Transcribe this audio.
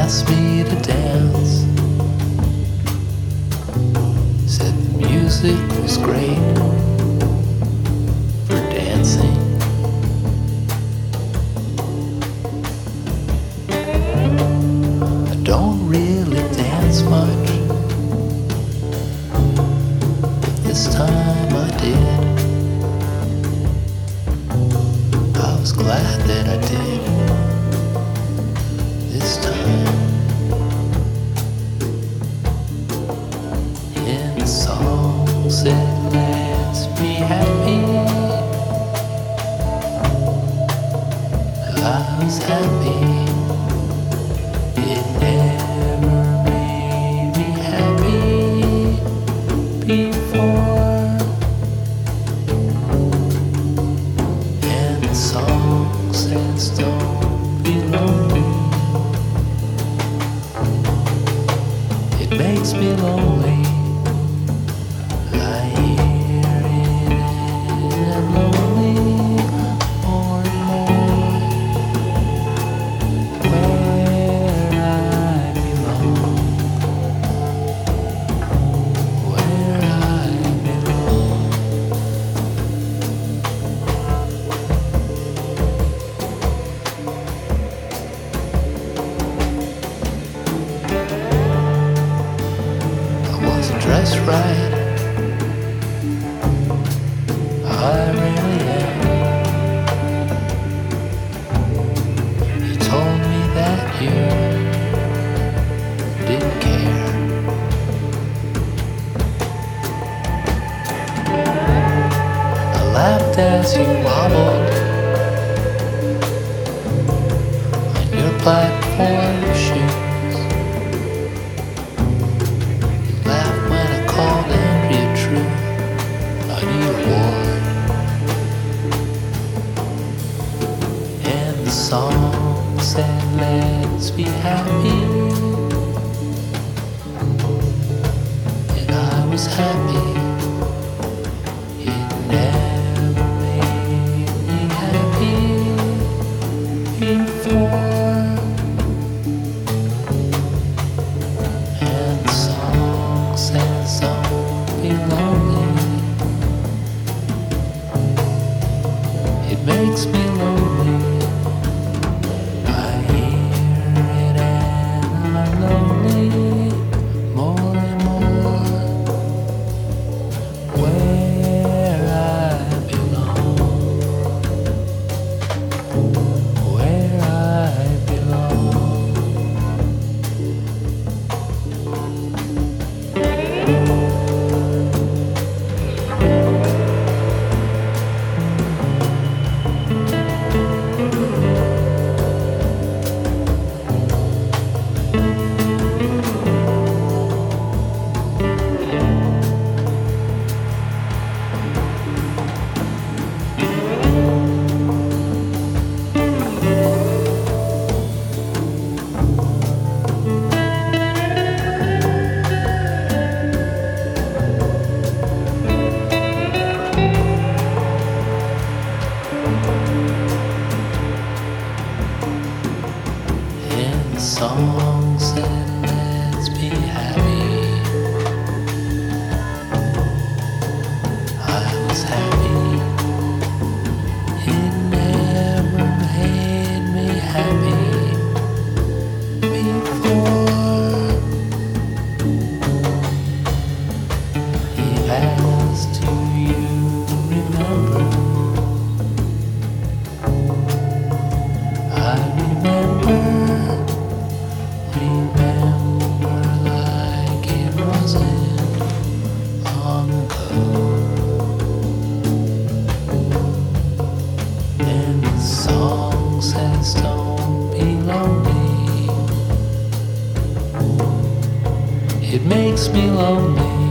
asked me to dance. Said the music was great for dancing. I don't really dance much, but this time I did. I was glad that I did this time. In the song said, let's be happy. I was happy. It never made me happy before. And the song says, don't be lonely. It makes me lonely. I hear it and I'm lonely more and more. Where I belong, where I belong. I wasn't dressed right, I really am. You told me that you didn't care. I laughed as you wobbled on your platform shoes. You laughed when I called Andrea True on your ward. And the song said, let's be happy. And I was happy. It never made me happy before. And the song says, don't be lonely. It makes me lonely. I hear it and I'm lonely more and more. Where I belong, where I belong. And the song said, let's be happy. I was happy. It never made me happy before. He asked, do you remember? I remember like it wasn't long ago. And the song says, don't be lonely. It makes me lonely.